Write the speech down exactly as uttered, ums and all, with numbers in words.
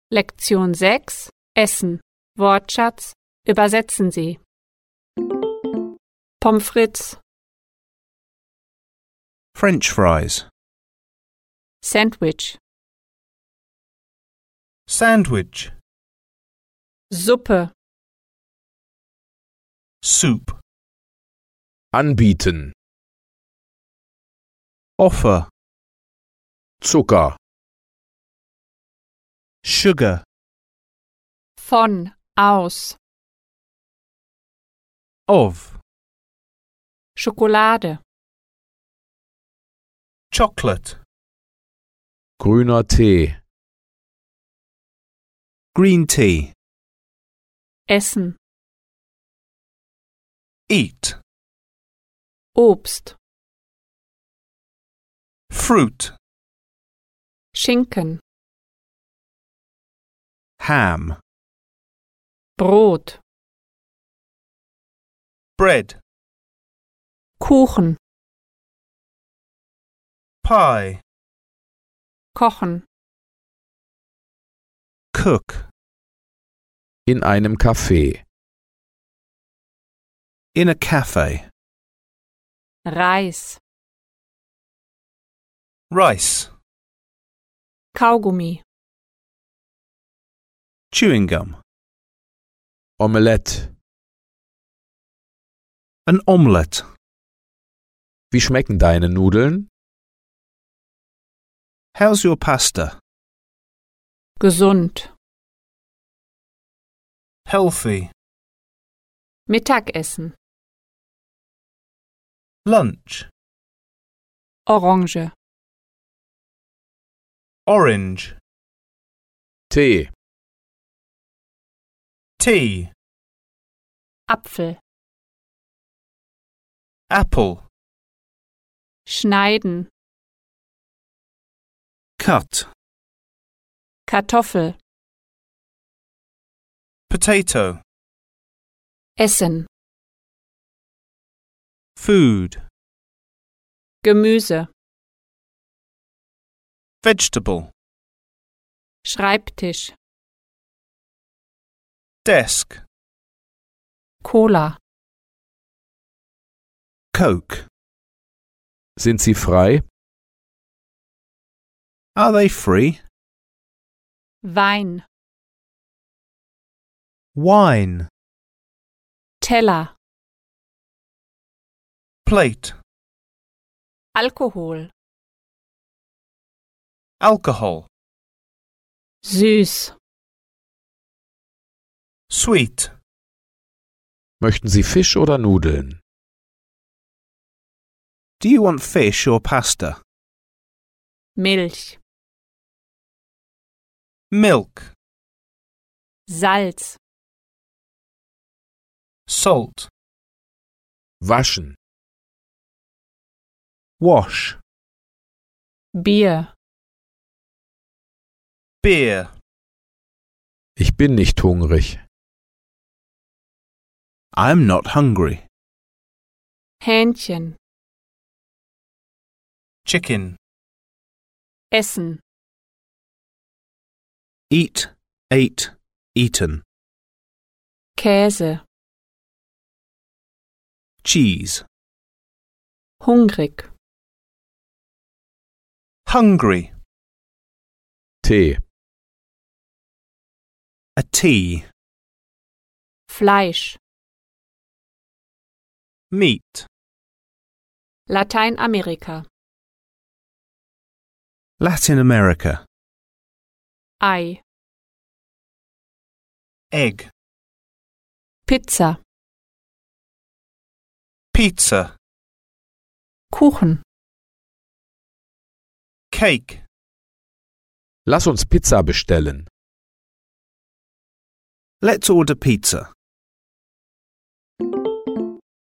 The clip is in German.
Lektion sechs Essen. Wortschatz. Übersetzen Sie. Pommes frites, French fries, Sandwich, sandwich, Suppe, soup, Anbieten. offer, Zucker. sugar, von, aus, of, Schokolade, chocolate, Grüner Tee. green tea, Essen, eat, Obst, fruit, Schinken, ham, Brot, bread, Kuchen, pie, kochen, cook, In einem Café. in a cafe, Reis, rice, Kaugummi, chewing gum, Omelette. an omelette, Wie schmecken deine Nudeln? how's your pasta, gesund, healthy, Mittagessen, lunch, Orange, orange, Tee. tea, Apfel, apple, schneiden, cut, Kartoffel, potato, Essen, food, Gemüse, vegetable, Schreibtisch, desk, Cola, coke. Sind sie frei? Are they free? Wein, Wine, Teller, plate, Alkohol, alcohol, süß, sweet, Möchten Sie Fisch oder Nudeln? do you want fish or pasta? Milch, Milk, Salz, salt, Waschen. wash, Bier, beer. Ich bin nicht hungrig. I'm not hungry. Hähnchen, Chicken, Essen, eat, ate, eaten. Käse, Cheese, hungrig, hungry, Tee. a tea, Fleisch, meat, Lateinamerika, Latin America, Ei, egg, Pizza, pizza, Kuchen, cake. Lass uns Pizza bestellen. Let's order pizza.